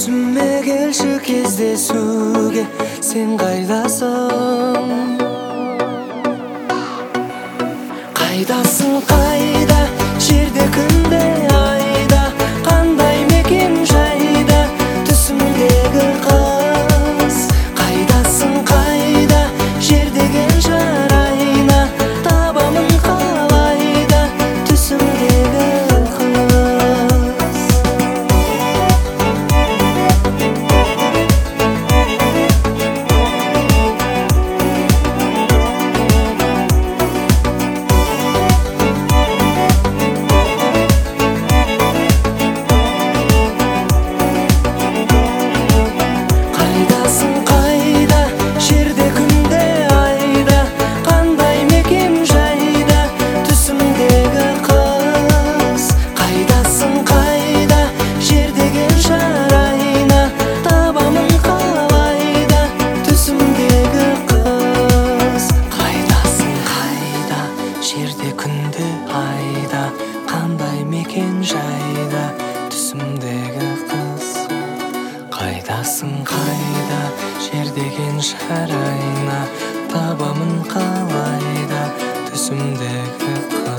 түсіме келші кездесуге, сен қайдасың? Қайдасың, қайда, жерде күнде айда, қандай мекен жайда, түсімдегі қыз. Қайдасың, қайда, жер деген жарайна, табамын қалайда, түсімдегі қандай мекен жайда, түсімдегі қыз. Қайдасың, қайда, жер деген жарайна, табамын қалайда, түсімдегі қыз.